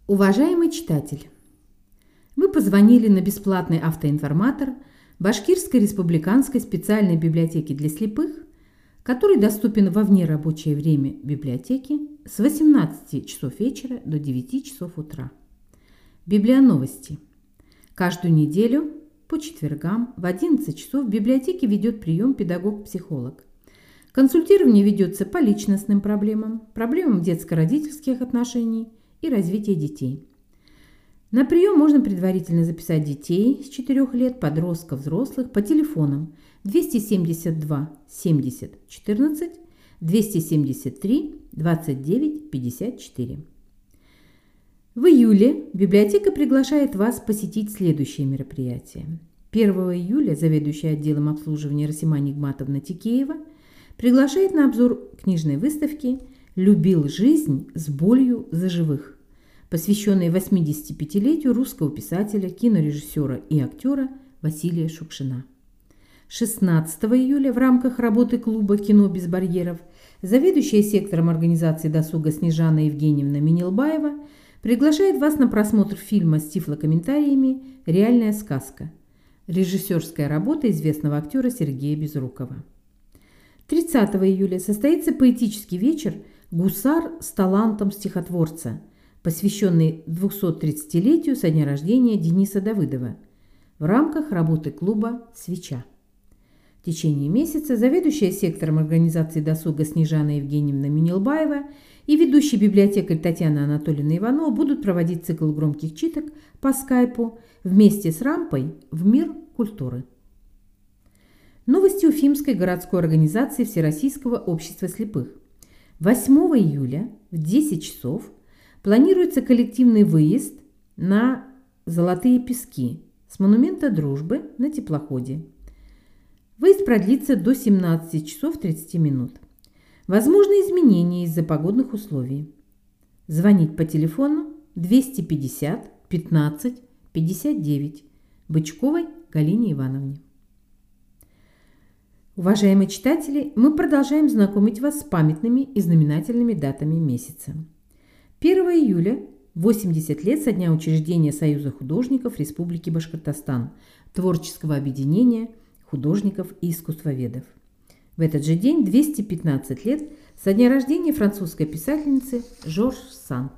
Уважаемый читатель, вы позвонили на бесплатный автоинформатор Башкирской республиканской специальной библиотеки для слепых, который доступен во внерабочее время библиотеки с 18 часов вечера до 9 часов утра. Библионовости. Каждую неделю по четвергам в 11 часов в библиотеке ведет прием педагог-психолог. Консультирование ведется по личностным проблемам, проблемам детско-родительских отношений и развития детей. На прием можно предварительно записать детей с 4 лет, подростков, взрослых по телефонам 272 70 14, 273 29 54. В июле библиотека приглашает вас посетить следующие мероприятия. 1 июля заведующая отделом обслуживания Расима Нигматовна Тикеева приглашает на обзор книжной выставки «Любил жизнь с болью за живых», посвященной 85-летию русского писателя, кинорежиссера и актера Василия Шукшина. 16 июля в рамках работы клуба «Кино без барьеров» заведующая сектором организации досуга Снежана Евгеньевна Минелбаева приглашает вас на просмотр фильма с тифлокомментариями «Реальная сказка», режиссерская работа известного актера Сергея Безрукова. 30 июля состоится поэтический вечер «Гусар с талантом стихотворца», посвященный 230-летию со дня рождения Дениса Давыдова в рамках работы клуба «Свеча». В течение месяца заведующая сектором организации досуга Снежана Евгеньевна Минелбаева и ведущий библиотекарь Татьяна Анатольевна Иванова будут проводить цикл громких читок по скайпу вместе с рампой в мир культуры. Новости Уфимской городской организации Всероссийского общества слепых. 8 июля в 10 часов планируется коллективный выезд на Золотые пески с монумента Дружбы на теплоходе. Выезд продлится до 17 часов 30 минут. Возможны изменения из-за погодных условий. Звонить по телефону 250 15 59 Бычковой Галине Ивановне. Уважаемые читатели, мы продолжаем знакомить вас с памятными и знаменательными датами месяца. 1 июля – 80 лет со дня учреждения Союза художников Республики Башкортостан, творческого объединения художников и искусствоведов. В этот же день 215 лет со дня рождения французской писательницы Жорж Санд.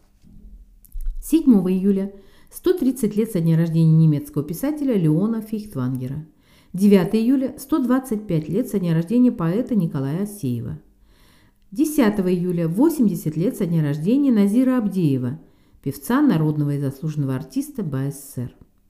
7 июля – 130 лет со дня рождения немецкого писателя Леона Фейхтвангера. 9 июля – 125 лет со дня рождения поэта Николая Асеева. 10 июля – 80 лет со дня рождения Назира Абдеева, певца, народного и заслуженного артиста БССР.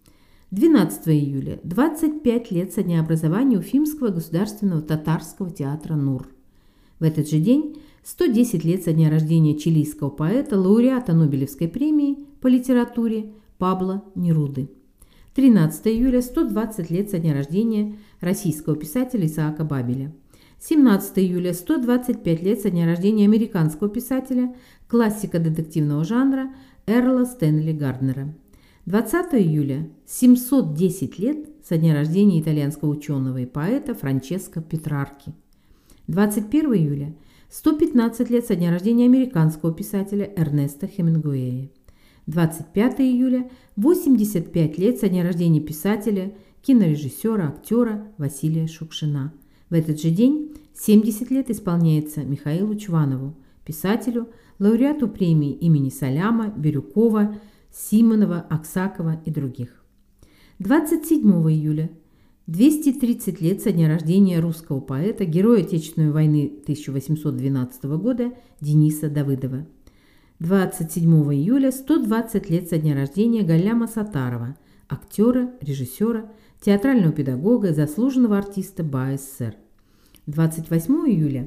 12 июля – 25 лет со дня образования Уфимского государственного татарского театра НУР. В этот же день – 110 лет со дня рождения чилийского поэта, лауреата Нобелевской премии по литературе Пабло Неруды. 13 июля – 120 лет со дня рождения российского писателя Исаака Бабеля. 17 июля – 125 лет со дня рождения американского писателя, классика детективного жанра Эрла Стэнли Гарднера. 20 июля – 710 лет со дня рождения итальянского ученого и поэта Франческо Петрарки. 21 июля – 115 лет со дня рождения американского писателя Эрнеста Хемингуэя. 25 июля – 85 лет со дня рождения писателя, кинорежиссера, актера Василия Шукшина. В этот же день 70 лет исполняется Михаилу Чванову, писателю, лауреату премии имени Саляма, Бирюкова, Симонова, Аксакова и других. 27 июля – 230 лет со дня рождения русского поэта, героя Отечественной войны 1812 года Дениса Давыдова. 27 июля – 120 лет со дня рождения Галляма Сатарова, актера, режиссера, театрального педагога, заслуженного артиста БССР. 28 июля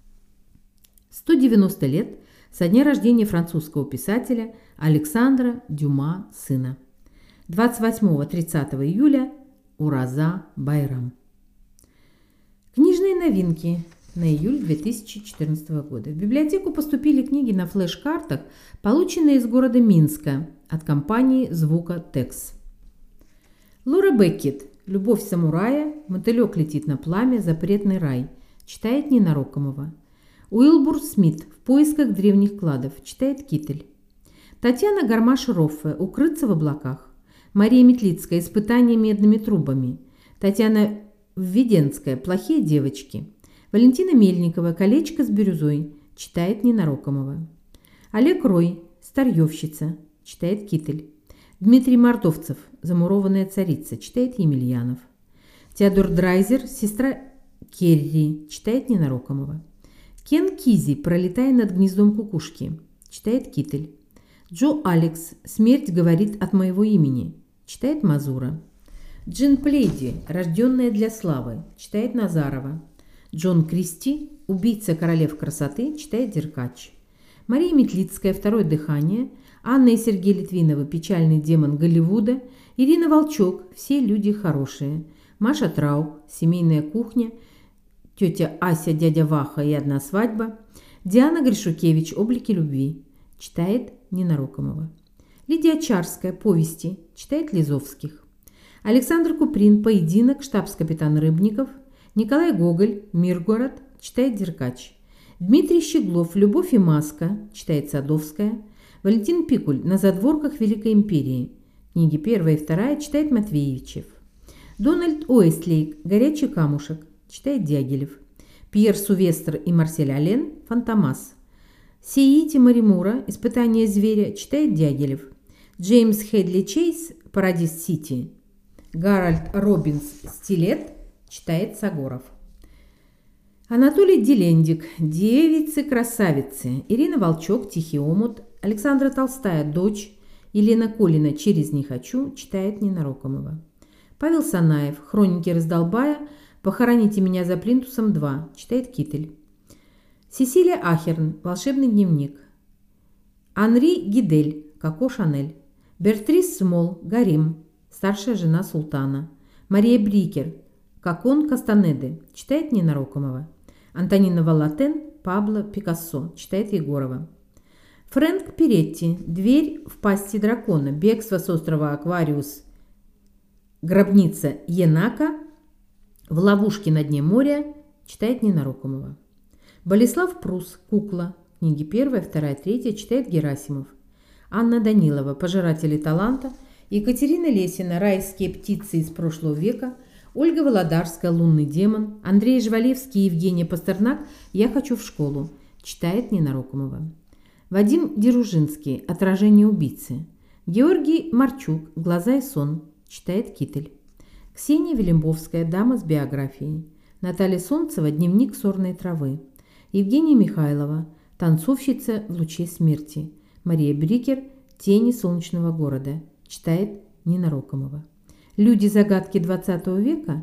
– 190 лет со дня рождения французского писателя Александра Дюма сына. 28-30 июля – Ураза Байрам. Книжные новинки на июль 2014 года. В библиотеку поступили книги на флеш-картах, полученные из города Минска от компании «Звука Текс». Лора Беккет «Любовь самурая», «Мотылек летит на пламя», «Запретный рай», читает Нина Рокомова. Уилбур Смит «В поисках древних кладов», читает Китель. Татьяна Гармаш-Роффе «Укрыться в облаках». Мария Метлицкая «Испытание медными трубами». Татьяна Введенская «Плохие девочки». Валентина Мельникова «Колечко с бирюзой». Читает Ненарокомова. Олег Рой «Старьевщица». Читает Китель. Дмитрий Мордовцев «Замурованная царица». Читает Емельянов. Теодор Драйзер «Сестра Керри». Читает Ненарокомова. Кен Кизи «Пролетая над гнездом кукушки». Читает Китель. Джо Алекс «Смерть говорит от моего имени». Читает Мазура. Джин Плейди «Рожденная для славы». Читает Назарова. Джон Кристи «Убийца королев красоты». Читает Деркач. Мария Метлицкая «Второе дыхание». Анна и Сергей Литвиновы «Печальный демон Голливуда». Ирина Волчок «Все люди хорошие». Маша Трауб «Семейная кухня». Тетя Ася, дядя Ваха и одна свадьба. Диана Гришукевич «Облики любви». Читает Ненарокомова. Лидия Чарская «Повести». Читает Лизовских. Александр Куприн «Поединок», штабс-капитан Рыбников. Николай Гоголь «Миргород». Читает Деркач. Дмитрий Щеглов «Любовь и маска». Читает Садовская. Валентин Пикуль «На задворках Великой империи». Книги 1 и 2 читает Матвеевичев. Дональд Уэстлейк «Горячий камушек». Читает Дягилев. Пьер Сувестр и Марсель Ален «Фантомас». Сиити Маримура «Испытание зверя». Читает Дягилев. Джеймс Хедли Чейз «Парадис Сити». Гарольд Робинс «Стилет». Читает Сагоров. Анатолий Делендик «Девицы-красавицы». Ирина Волчок «Тихий омут». Александра Толстая «Дочь». Елена Колина «Через не хочу». Читает Ненарокомова. Павел Санаев «Хроники раздолбая». «Похороните меня за плинтусом 2». Читает Китель. Сесилия Ахерн «Волшебный дневник». Анри Гидель «Коко Шанель». Бертрис Смол «Гарем». Старшая жена султана. Мария Брикер «Кокон Кастанеды». Читает Ненарокомова. Антонина Валатен «Пабло Пикассо». Читает Егорова. Фрэнк Перетти «Дверь в пасти дракона». Бегство с острова Аквариус. Гробница Енака. В ловушке на дне моря. Читает Ненарокомова. Болеслав Прус «Кукла». Книги 1, 2, 3 читает Герасимов. Анна Данилова «Пожиратели таланта». Екатерина Лесина «Райские птицы из прошлого века». Ольга Володарская «Лунный демон». Андрей Жвалевский и Евгения Пастернак «Я хочу в школу». Читает Ненарокомова. Вадим Деружинский «Отражение убийцы». Георгий Марчук «Глаза и сон». Читает Китель. Ксения Велимбовская «Дама с биографией». Наталья Солнцева «Дневник сорной травы». Евгения Михайлова «Танцовщица в луче смерти». Мария Брикер «Тени солнечного города». Читает Ненарокомова. «Люди-загадки 20 века».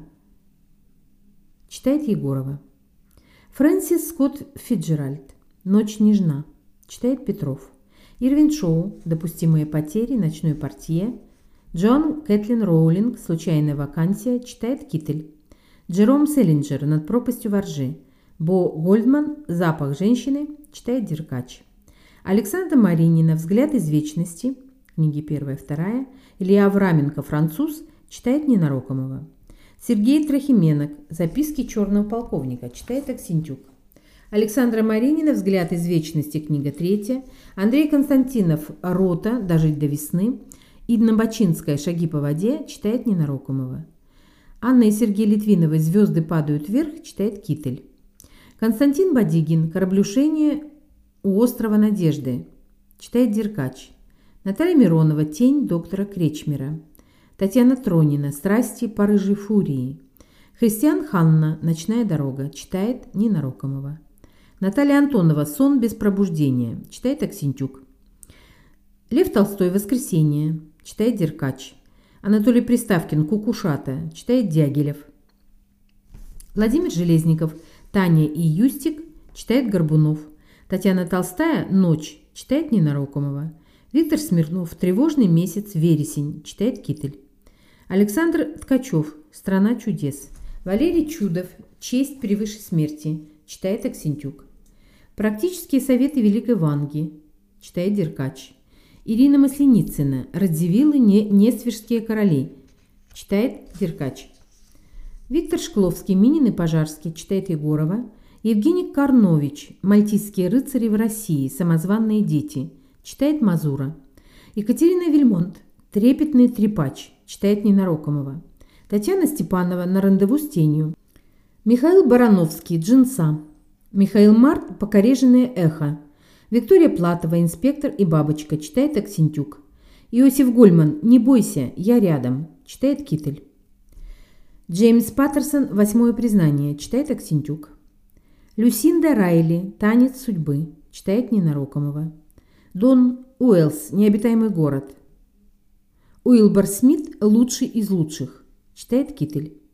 Читает Егорова. Фрэнсис Скотт Фитджеральд «Ночь нежна». Читает Петров. Ирвин Шоу «Допустимые потери. Ночной портье». Джон Кэтлин Роулинг «Случайная вакансия». Читает Китель. Джером Селлинджер «Над пропастью воржи». Бо Гольдман «Запах женщины». Читает Деркач. Александра Маринина «Взгляд из вечности». Книги 1 и 2. Илья Авраменко «Француз». Читает Ненарокомова. Сергей Трохименок «Записки черного полковника». Читает Аксентюк. Александра Маринина «Взгляд из вечности». Книга 3. Андрей Константинов «Рота. Дожить до весны». Идна Бачинская «Шаги по воде». Читает Ненарокомова. Анна и Сергей Литвиновы «Звезды падают вверх». Читает Китель. Константин Бадигин «Кораблюшение у острова Надежды». Читает Деркач. Наталья Миронова «Тень доктора Кречмера». Татьяна Тронина «Страсти по рыжей фурии». Христиан Ханна «Ночная дорога». Читает Ненарокомова. Наталья Антонова «Сон без пробуждения». Читает Аксентюк. Лев Толстой «Воскресенье». Читает Деркач. Анатолий Приставкин «Кукушата». Читает Дягилев. Владимир Железников «Таня и Юстик». Читает Горбунов. Татьяна Толстая «Ночь». Читает Ненарокомова. Виктор Смирнов «Тревожный месяц. Вересень». Читает Китель. Александр Ткачев «Страна чудес». Валерий Чудов «Честь превыше смерти». Читает Аксентюк. Практические советы Великой Ванги. Читает Деркач. Ирина Масленицына «Радзивиллы Несвежские короли». Читает Деркач. Виктор Шкловский «Минин и Пожарский». Читает Егорова. Евгений Карнович «Мальтийские рыцари в России. Самозванные дети». Читает Мазура. Екатерина Вильмонт «Трепетный трепач», читает Нина Рокомова. Татьяна Степанова «На рандеву с тенью». Михаил Барановский «Джинса». Михаил Март «Покореженное эхо». Виктория Платова «Инспектор и бабочка», читает Аксентюк. Иосиф Гольман «Не бойся, я рядом», читает Китель. Джеймс Паттерсон «Восьмое признание», читает Аксентюк. Люсинда Райли «Танец судьбы», читает Нина Рокомова. Дон Уэллс «Необитаемый город». Уилбор Смит «Лучший из лучших», читает Китель.